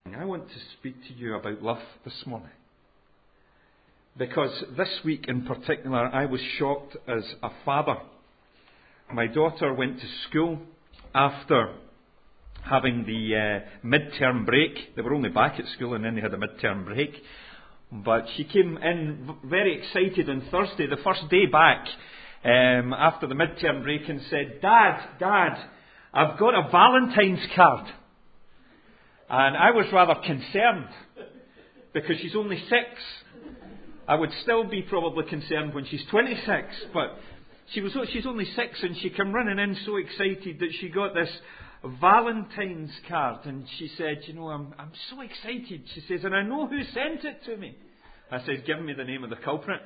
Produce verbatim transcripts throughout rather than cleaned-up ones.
I want to speak to you about love this morning. Because this week in particular, I was shocked as a father. My daughter went to school after having the uh, mid-term break. They were only back at school and then they had a mid-term break. But she came in very excited on Thursday, the first day back, um, after the mid-term break, and said, Dad, Dad, I've got a Valentine's card. And I was rather concerned, because she's only six. I would still be probably concerned when she's twenty-six, but she was she's only six, and she came running in so excited that she got this Valentine's card, and she said, you know, I'm I'm so excited. She says, and I know who sent it to me. I said, give me the name of the culprit.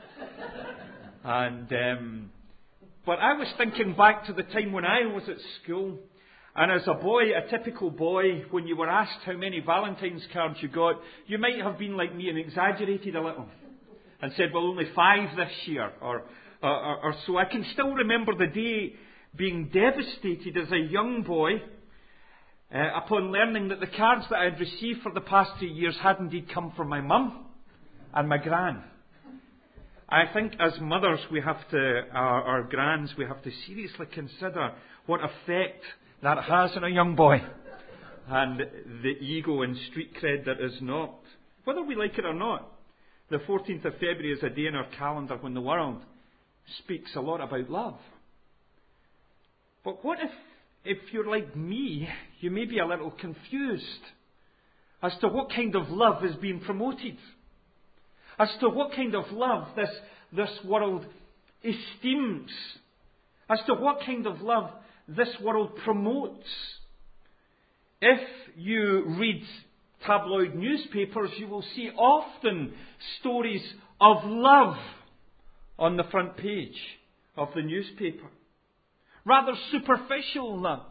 and um, but I was thinking back to the time when I was at school. And as a boy, a typical boy, when you were asked how many Valentine's cards you got, you might have been like me and exaggerated a little. And said, well, only five this year. Or, or, or so. I can still remember the day being devastated as a young boy uh, upon learning that the cards that I had received for the past two years had indeed come from my mum and my gran. I think as mothers, we have to, our, our grans, we have to seriously consider what effect that has on a young boy, and the ego and street cred that is not. Whether we like it or not, the fourteenth of February is a day in our calendar when the world speaks a lot about love. But what if, if you're like me, you may be a little confused as to what kind of love is being promoted, as to what kind of love this, this world esteems, as to what kind of love this world promotes. If you read tabloid newspapers, you will see often stories of love on the front page of the newspaper. Rather superficial love.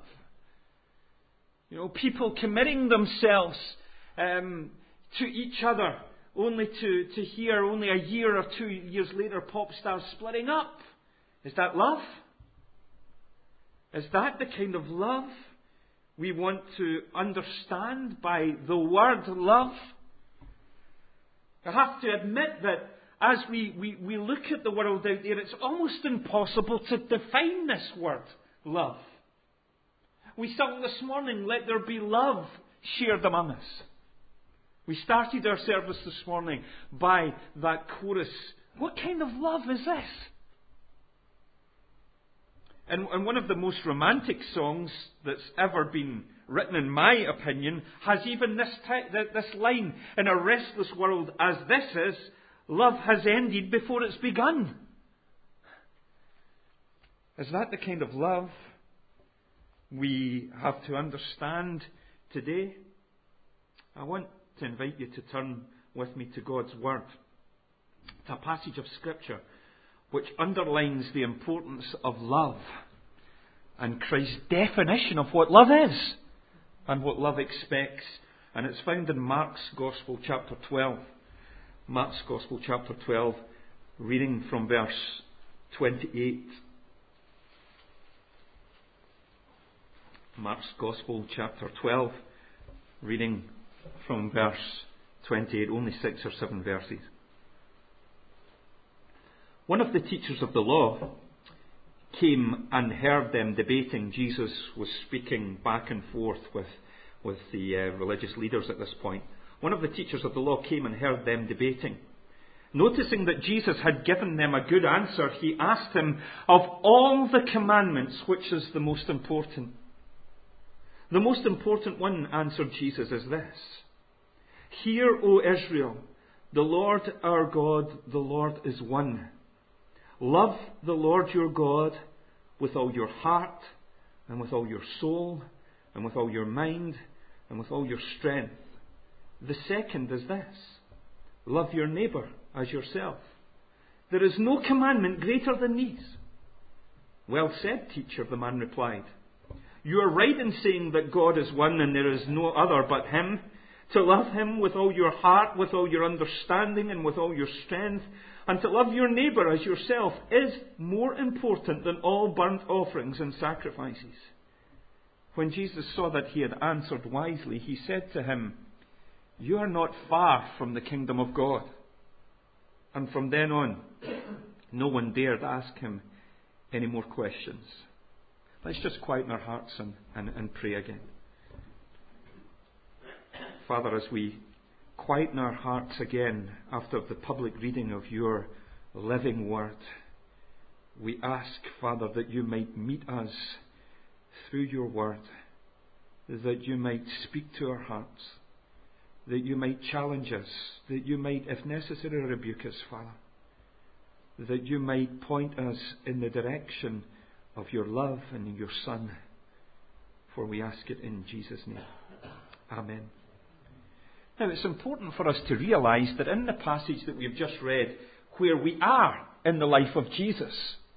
You know, people committing themselves um, to each other, only to, to hear only a year or two years later pop stars splitting up. Is that love? Is that the kind of love we want to understand by the word love? I have to admit that as we, we, we look at the world out there, it's almost impossible to define this word, love. We sang this morning, let there be love shared among us. We started our service this morning by that chorus. What kind of love is this? And, and one of the most romantic songs that's ever been written, in my opinion, has even this, te- this line, in a restless world as this is, love has ended before it's begun. Is that the kind of love we have to understand today? I want to invite you to turn with me to God's Word. It's a passage of Scripture which underlines the importance of love and Christ's definition of what love is and what love expects. And it's found in Mark's Gospel, chapter twelve. Mark's Gospel, chapter twelve, reading from verse twenty-eight. Mark's Gospel, chapter twelve, reading from verse twenty-eight, only six or seven verses. One of the teachers of the law came and heard them debating. Jesus was speaking back and forth with, with the uh, religious leaders at this point. One of the teachers of the law came and heard them debating. Noticing that Jesus had given them a good answer, he asked him, of all the commandments, which is the most important? The most important one, answered Jesus, is this. Hear, O Israel, the Lord our God, the Lord is one. Love the Lord your God with all your heart and with all your soul and with all your mind and with all your strength. The second is this. Love your neighbour as yourself. There is no commandment greater than these. Well said, teacher, the man replied. You are right in saying that God is one and there is no other but Him. To love Him with all your heart, with all your understanding and with all your strength, and to love your neighbour as yourself is more important than all burnt offerings and sacrifices. When Jesus saw that he had answered wisely, he said to him, you are not far from the kingdom of God. And from then on, no one dared ask him any more questions. Let's just quieten our hearts and, and, and pray again. Father, as we quieten our hearts again after the public reading of your living word, we ask, Father, that you might meet us through your word, that you might speak to our hearts, that you might challenge us, that you might, if necessary, rebuke us, Father, that you might point us in the direction of your love and in your Son, for we ask it in Jesus' name. Amen. Now, it's important for us to realise that in the passage that we've just read, where we are in the life of Jesus,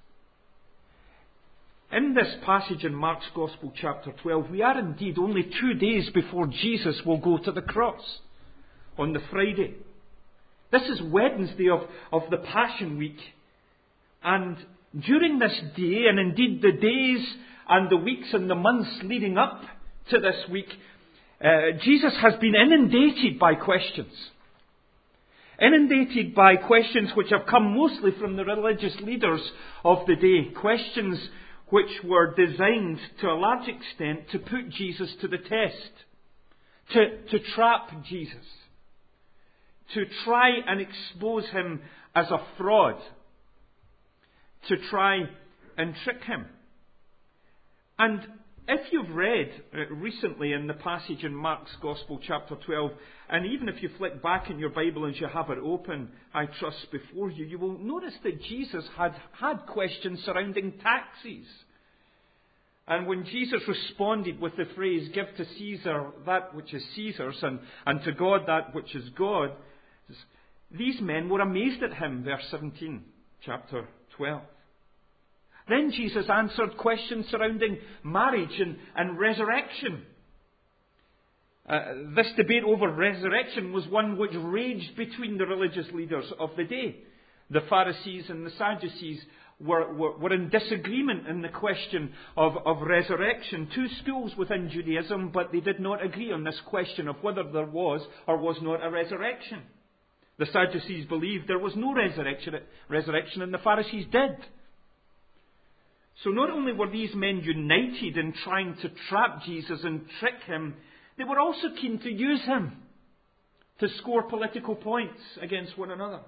in this passage in Mark's Gospel, chapter twelve, we are indeed only two days before Jesus will go to the cross on the Friday. This is Wednesday of, of the Passion Week. And during this day, and indeed the days and the weeks and the months leading up to this week, uh, Jesus has been inundated by questions. Inundated by questions which have come mostly from the religious leaders of the day. Questions which were designed to a large extent to put Jesus to the test. To, to trap Jesus. To try and expose him as a fraud. To try and trick him. And if you've read recently in the passage in Mark's Gospel, chapter twelve, and even if you flick back in your Bible as you have it open, I trust before you, you will notice that Jesus had had questions surrounding taxes. And when Jesus responded with the phrase, give to Caesar that which is Caesar's, and, and to God that which is God's, these men were amazed at him, verse seventeen, chapter twelve. Then Jesus answered questions surrounding marriage and, and resurrection. Uh, this debate over resurrection was one which raged between the religious leaders of the day. The Pharisees and the Sadducees were, were, were in disagreement in the question of, of resurrection. Two schools within Judaism, but they did not agree on this question of whether there was or was not a resurrection. The Sadducees believed there was no resurrection, resurrection and the Pharisees did. So not only were these men united in trying to trap Jesus and trick him, they were also keen to use him to score political points against one another.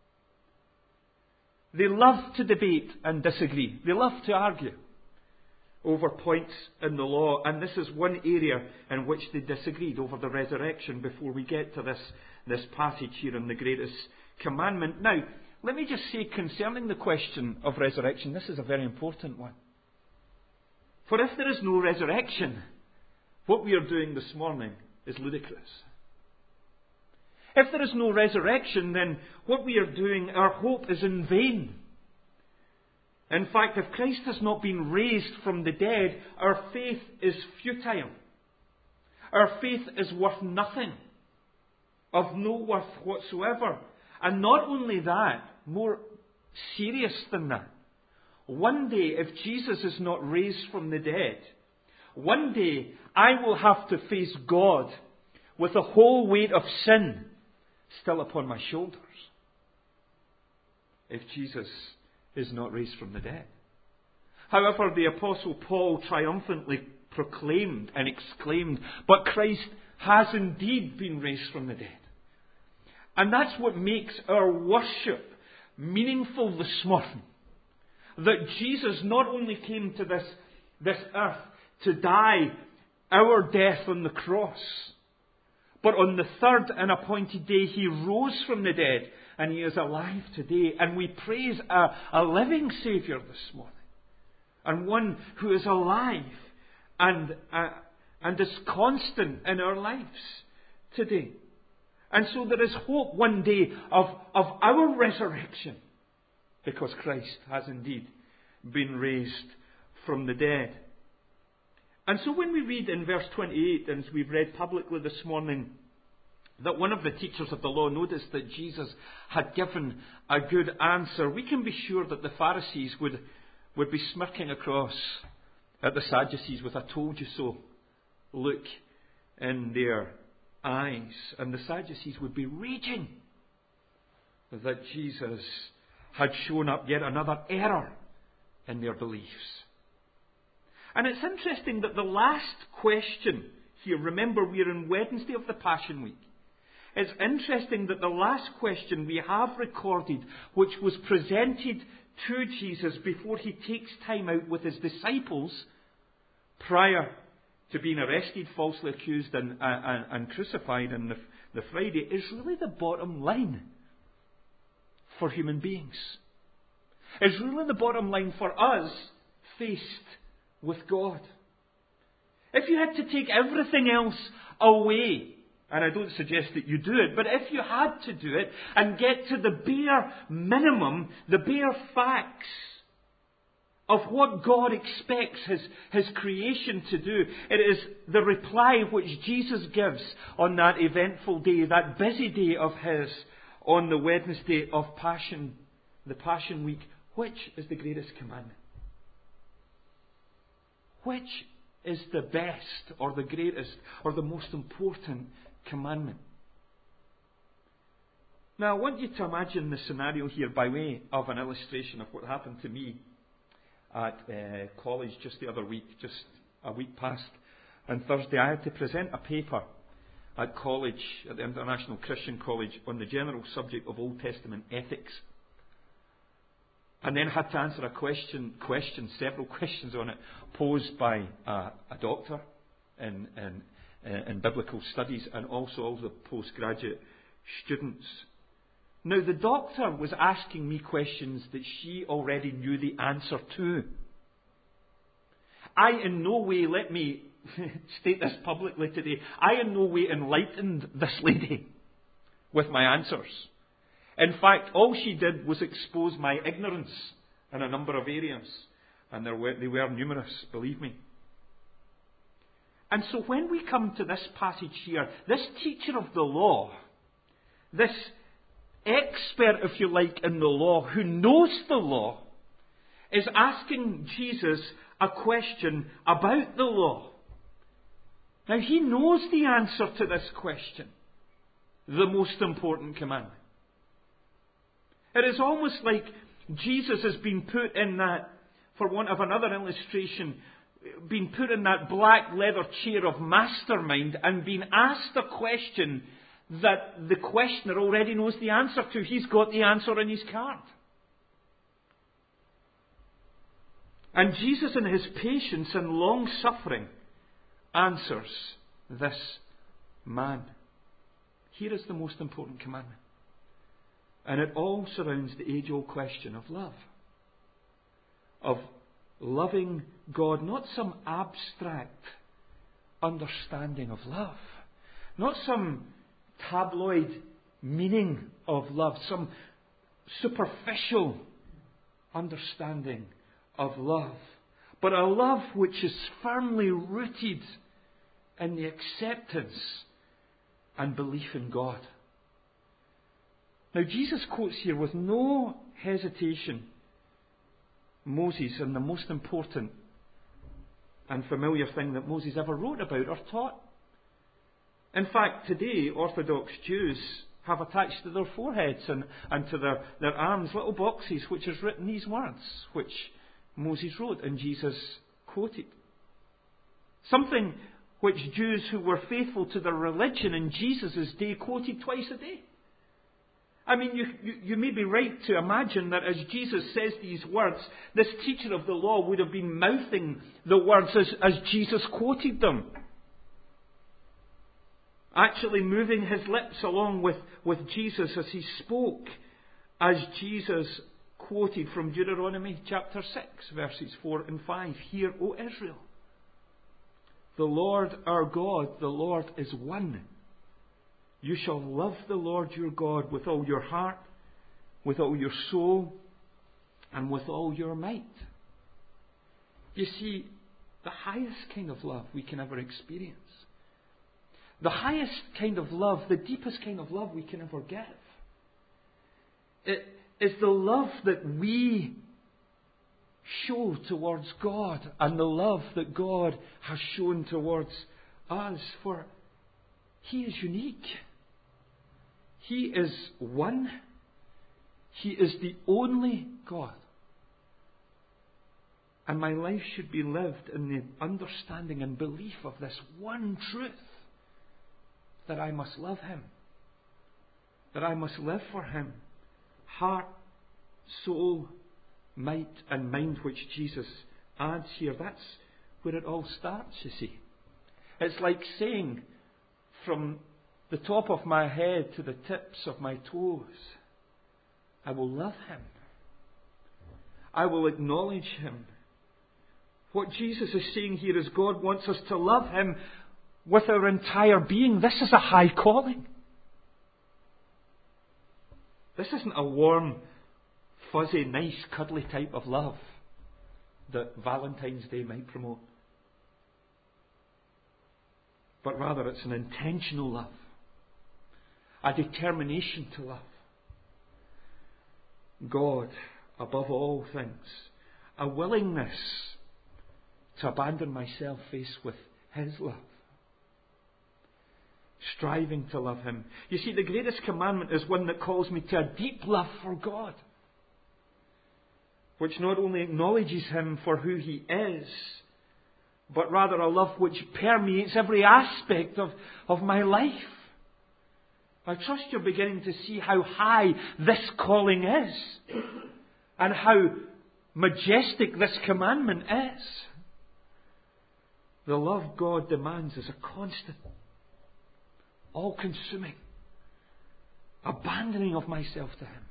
They love to debate and disagree. They love to argue over points in the law. And this is one area in which they disagreed over the resurrection before we get to this, this passage here in the greatest commandment. Now, let me just say concerning the question of resurrection, this is a very important one. For if there is no resurrection, what we are doing this morning is ludicrous. If there is no resurrection, then what we are doing, our hope is in vain. In fact, if Christ has not been raised from the dead, our faith is futile. Our faith is worth nothing, of no worth whatsoever. And not only that, more serious than that, one day, if Jesus is not raised from the dead, one day I will have to face God with the whole weight of sin still upon my shoulders, if Jesus is not raised from the dead. However, the Apostle Paul triumphantly proclaimed and exclaimed, but Christ has indeed been raised from the dead. And that's what makes our worship meaningful this morning. That Jesus not only came to this, this earth to die our death on the cross, but on the third and appointed day He rose from the dead and He is alive today. And we praise a, a living Saviour this morning. And one who is alive and, uh, and is constant in our lives today. And so there is hope one day of, of our resurrection, because Christ has indeed been raised from the dead. And so when we read in verse twenty-eight, and as we've read publicly this morning, that one of the teachers of the law noticed that Jesus had given a good answer, we can be sure that the Pharisees would, would be smirking across at the Sadducees with a told you so look in their eyes. And the Sadducees would be raging that Jesus had shown up yet another error in their beliefs. And it's interesting that the last question here, remember we're in Wednesday of the Passion Week. It's interesting that the last question we have recorded, which was presented to Jesus before he takes time out with his disciples prior to being arrested, falsely accused and, and, and crucified on the, the Friday, is really the bottom line for human beings. It's really the bottom line for us faced with God. If you had to take everything else away, and I don't suggest that you do it, but if you had to do it and get to the bare minimum, the bare facts of what God expects His, His creation to do, it is the reply which Jesus gives on that eventful day, that busy day of His, on the Wednesday of Passion, the Passion Week. Which is the greatest commandment? Which is the best or the greatest or the most important commandment? Now I want you to imagine the scenario here by way of an illustration of what happened to me at uh, college just the other week, just a week past. On Thursday I had to present a paper at college, at the International Christian College, on the general subject of Old Testament ethics. And then had to answer a question, question, several questions on it, posed by a, a doctor in, in, in biblical studies and also all the postgraduate students. Now, the doctor was asking me questions that she already knew the answer to. I in no way, let me state this publicly today, I in no way enlightened this lady with my answers. In fact, all she did was expose my ignorance in a number of areas. And there were, they were numerous, believe me. And so when we come to this passage here, this teacher of the law, this expert, if you like, in the law, who knows the law, is asking Jesus a question about the law. Now, he knows the answer to this question, the most important commandment. It is almost like Jesus has been put in that, for want of another illustration, been put in that black leather chair of mastermind and been asked a question that the questioner already knows the answer to. He's got the answer in his card. And Jesus, in his patience and long suffering, answers this man. Here is the most important commandment. And it all surrounds the age-old question of love. Of loving God, not some abstract understanding of love. Not some tabloid meaning of love. Some superficial understanding of love. But a love which is firmly rooted in the acceptance and belief in God. Now, Jesus quotes here with no hesitation Moses and the most important and familiar thing that Moses ever wrote about or taught. In fact, today, Orthodox Jews have attached to their foreheads and, and to their, their arms little boxes which has written these words, which Moses wrote and Jesus quoted. Something which Jews who were faithful to their religion in Jesus' day quoted twice a day. I mean, you, you, you may be right to imagine that as Jesus says these words, this teacher of the law would have been mouthing the words as, as Jesus quoted them. Actually moving his lips along with, with Jesus as he spoke, as Jesus quoted from Deuteronomy chapter six, verses four and five. Hear, O Israel, the Lord our God, the Lord is one. You shall love the Lord your God with all your heart, with all your soul, and with all your might. You see, the highest kind of love we can ever experience, the highest kind of love, the deepest kind of love we can ever give, it is the love that we show towards God and the love that God has shown towards us. For He is unique. He is one. He is the only God. And my life should be lived in the understanding and belief of this one truth, that I must love Him, that I must live for Him, heart, soul, might and mind, which Jesus adds here. That's where it all starts, you see. It's like saying, from the top of my head to the tips of my toes, I will love Him. I will acknowledge Him. What Jesus is saying here is God wants us to love Him with our entire being. This is a high calling. This isn't a warm, fuzzy, nice, cuddly type of love that Valentine's Day might promote. But rather it's an intentional love. A determination to love God above all things. A willingness to abandon myself faced with His love. Striving to love Him. You see, the greatest commandment is one that calls me to a deep love for God, which not only acknowledges Him for who He is, but rather a love which permeates every aspect of, of my life. I trust you're beginning to see how high this calling is, and how majestic this commandment is. The love God demands is a constant, all-consuming abandoning of myself to Him.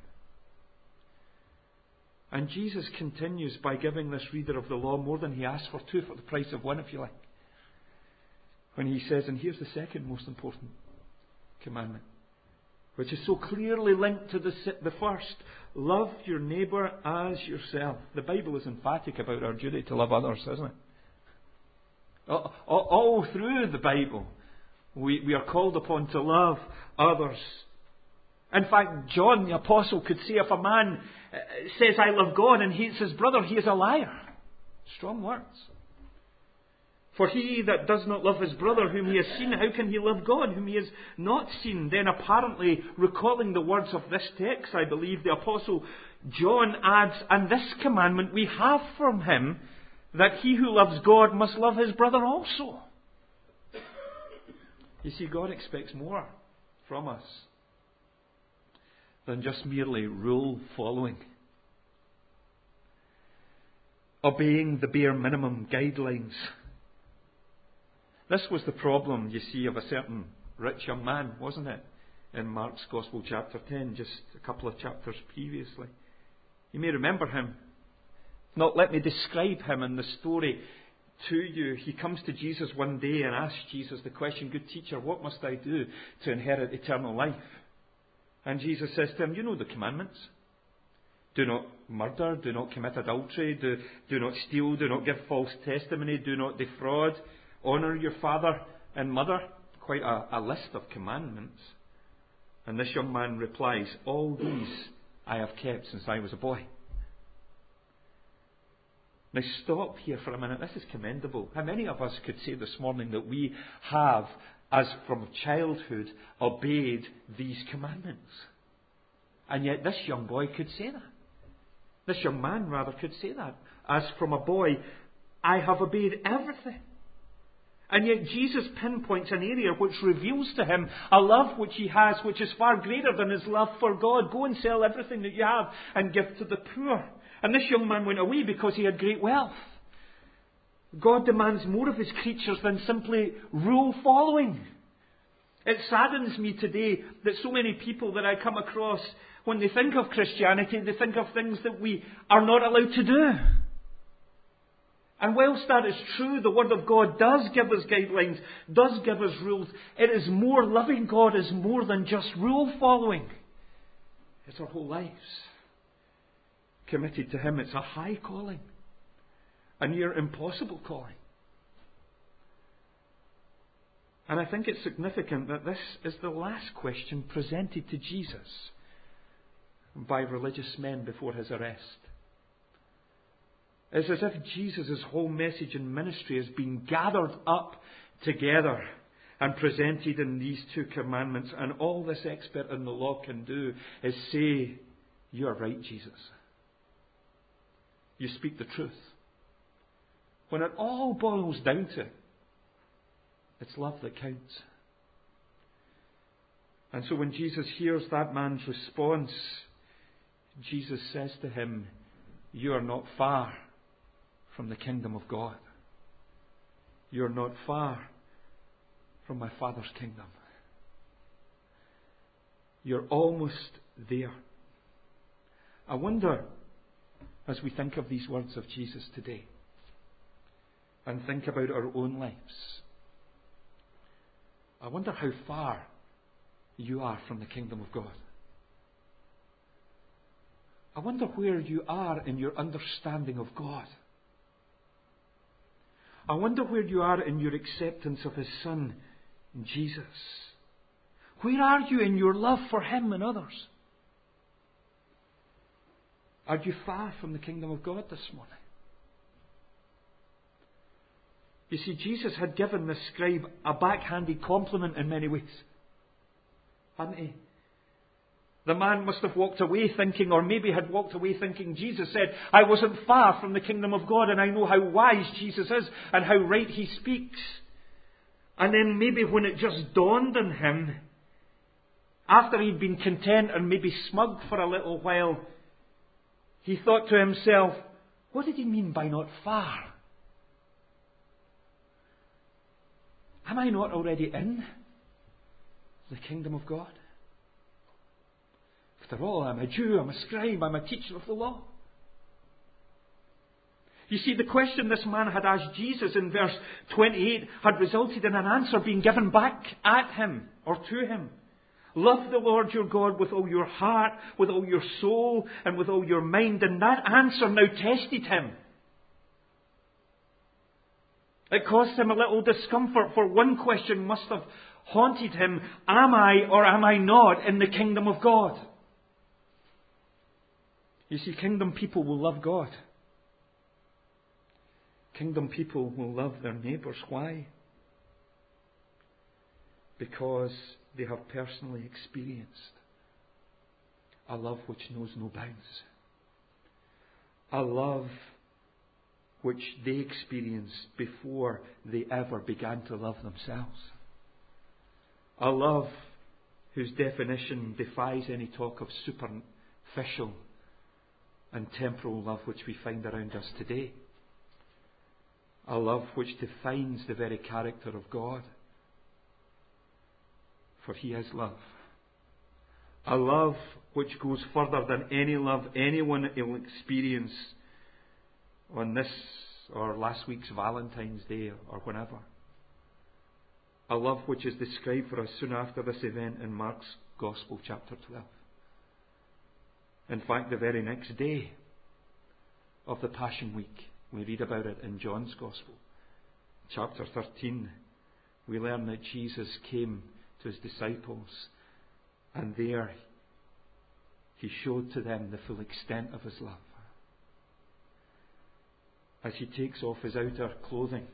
And Jesus continues by giving this reader of the law more than he asked for, two for the price of one, if you like. When He says, and here's the second most important commandment, which is so clearly linked to the, the first, love your neighbour as yourself. The Bible is emphatic about our duty to love others, isn't it? All, all, all through the Bible, we, we are called upon to love others. In fact, John the Apostle could say, if a man says, I love God, and hates his brother, he is a liar. Strong words. For he that does not love his brother whom he has seen, how can he love God whom he has not seen? Then apparently recalling the words of this text, I believe the Apostle John adds, and this commandment we have from him, that he who loves God must love his brother also. You see, God expects more from us than just merely rule following, obeying the bare minimum guidelines. This was the problem, you see, of a certain rich young man, wasn't it? In Mark's Gospel chapter ten, just a couple of chapters previously. You may remember him. Not let me describe him in the story to you. He comes to Jesus one day and asks Jesus the question, good teacher, what must I do to inherit eternal life? And Jesus says to him, you know the commandments. Do not murder, do not commit adultery, do, do not steal, do not give false testimony, do not defraud, honour your father and mother. Quite a, a list of commandments. And this young man replies, all these I have kept since I was a boy. Now stop here for a minute. This is commendable. How many of us could say this morning that we have, as from childhood, obeyed these commandments? And yet this young boy could say that. This young man, rather, could say that. As from a boy, I have obeyed everything. And yet Jesus pinpoints an area which reveals to him a love which he has, which is far greater than his love for God. Go and sell everything that you have and give to the poor. And this young man went away because he had great wealth. God demands more of his creatures than simply rule following. It saddens me today that so many people that I come across, when they think of Christianity, they think of things that we are not allowed to do. And whilst that is true, the Word of God does give us guidelines, does give us rules. It is more, loving God is more than just rule following. It's our whole lives committed to Him. It's a high calling, a near impossible calling. And I think it's significant that this is the last question presented to Jesus by religious men before His arrest. It's as if Jesus' whole message and ministry has been gathered up together and presented in these two commandments. And all this expert in the law can do is say, you are right, Jesus. You speak the truth. When it all boils down to it, it's love that counts. And so when Jesus hears that man's response, Jesus says to him, you are not far from the kingdom of God. You are not far from my Father's kingdom. You're almost there. I wonder, as we think of these words of Jesus today, and think about our own lives, I wonder how far you are from the kingdom of God. I wonder where you are in your understanding of God. I wonder where you are in your acceptance of His Son, Jesus. Where are you in your love for Him and others? Are you far from the kingdom of God this morning? You see, Jesus had given this scribe a backhanded compliment in many ways, hadn't He? The man must have walked away thinking, or maybe had walked away thinking, Jesus said, I wasn't far from the kingdom of God, and I know how wise Jesus is and how right He speaks. And then maybe when it just dawned on him, after he'd been content and maybe smug for a little while, he thought to himself, what did He mean by not far? Am I not already in the kingdom of God? After all, I'm a Jew, I'm a scribe, I'm a teacher of the law. You see, the question this man had asked Jesus in verse twenty-eight had resulted in an answer being given back at him or to him. Love the Lord your God with all your heart, with all your soul, and with all your mind. And that answer now tested him. It caused him a little discomfort, for one question must have haunted him. Am I or am I not in the kingdom of God? You see, kingdom people will love God. Kingdom people will love their neighbours. Why? Because they have personally experienced a love which knows no bounds. A love which they experienced before they ever began to love themselves. A love whose definition defies any talk of superficial and temporal love which we find around us today. A love which defines the very character of God. For He is love. A love which goes further than any love anyone will experience on this or last week's Valentine's Day or whenever. A love which is described for us soon after this event in Mark's Gospel, chapter twelve. In fact, the very next day of the Passion Week, we read about it in John's Gospel. Chapter thirteen, we learn that Jesus came to His disciples, and there He showed to them the full extent of His love. As He takes off His outer clothing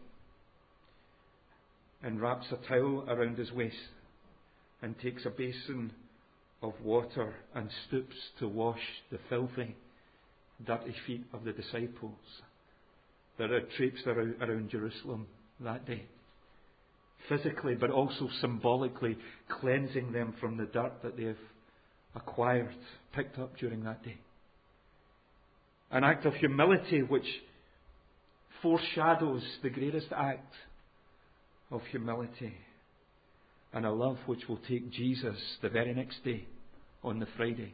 and wraps a towel around His waist and takes a basin of water and stoops to wash the filthy, dirty feet of the disciples that had traipsed around, around Jerusalem that day. Physically, but also symbolically cleansing them from the dirt that they have acquired, picked up during that day. An act of humility which foreshadows the greatest act of humility, and a love which will take Jesus the very next day, on the Friday,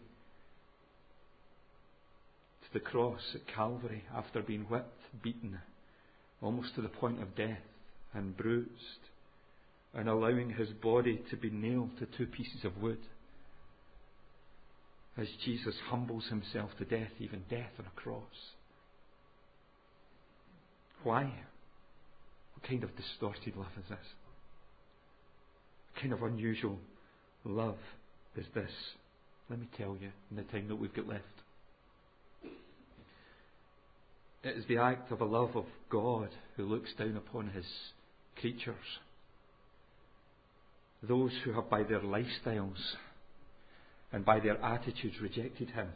to the cross at Calvary after being whipped, beaten, almost to the point of death, and bruised, and allowing His body to be nailed to two pieces of wood, as Jesus humbles Himself to death, even death on a cross. Why? What kind of distorted love is this? What kind of unusual love is this? Let me tell you, in the time that we've got left. It is the act of a love of God who looks down upon His creatures those who have by their lifestyles and by their attitudes rejected him.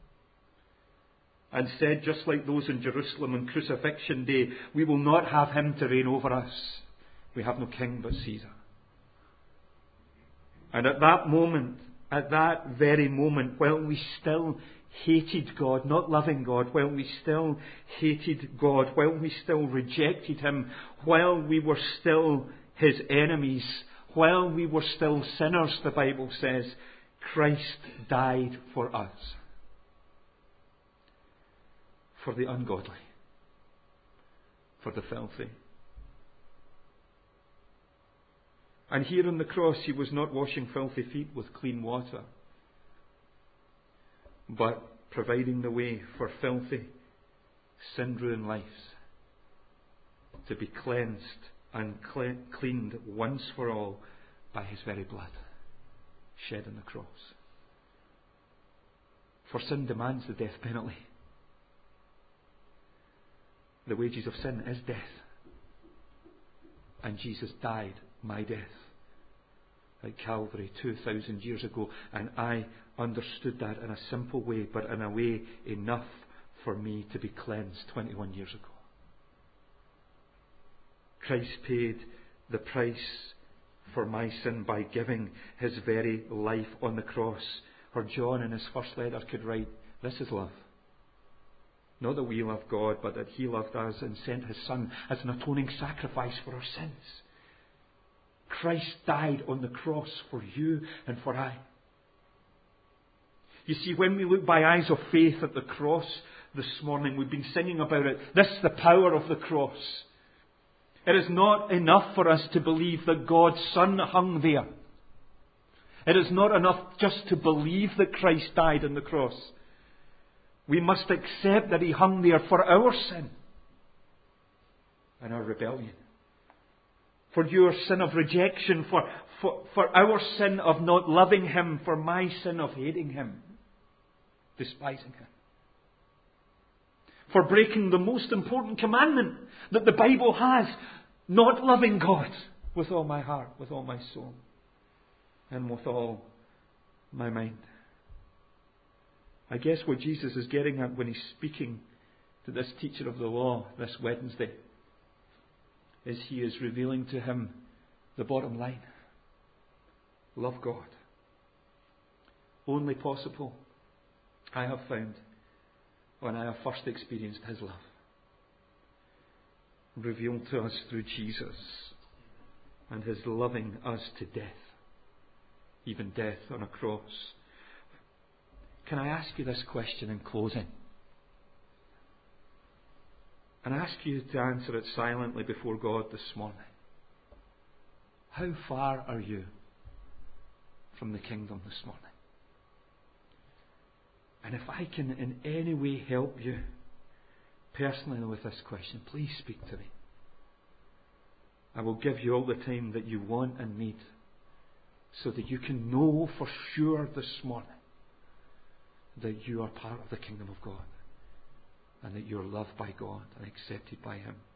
And said, just like those in Jerusalem on crucifixion day, we will not have him to reign over us. We have no king but Caesar. And at that moment, at that very moment, while we still hated God, not loving God, while we still hated God, while we still rejected him, while we were still his enemies, while we were still sinners, the Bible says, Christ died for us. For the ungodly. For the filthy. And here on the cross he was not washing filthy feet with clean water, but providing the way for filthy, sin-ruined lives to be cleansed and cle- cleaned once for all by his very blood shed on the cross. For sin demands the death penalty. The wages of sin is death. And Jesus died my death at Calvary two thousand years ago. And I understood that in a simple way, but in a way enough for me to be cleansed twenty-one years ago. Christ paid the price for my sin by giving his very life on the cross. Or John in his first letter could write, this is love. Not that we love God, but that he loved us and sent his Son as an atoning sacrifice for our sins. Christ died on the cross for you and for I. You see, when we look by eyes of faith at the cross this morning, we've been singing about it. This is the power of the cross. It is not enough for us to believe that God's Son hung there. It is not enough just to believe that Christ died on the cross. We must accept that he hung there for our sin and our rebellion. For your sin of rejection, for, for, for our sin of not loving him, for my sin of hating him, despising him. For breaking the most important commandment that the Bible has, not loving God with all my heart, with all my soul, and with all my mind. I guess what Jesus is getting at when he's speaking to this teacher of the law this Wednesday is he is revealing to him the bottom line. Love God. Only possible, I have found, when I have first experienced his love. Revealed to us through Jesus and his loving us to death. Even death on a cross. Can I ask you this question in closing? And I ask you to answer it silently before God this morning. How far are you from the kingdom this morning? And if I can in any way help you personally with this question, please speak to me. I will give you all the time that you want and need so that you can know for sure this morning that you are part of the kingdom of God and that you're loved by God and accepted by him.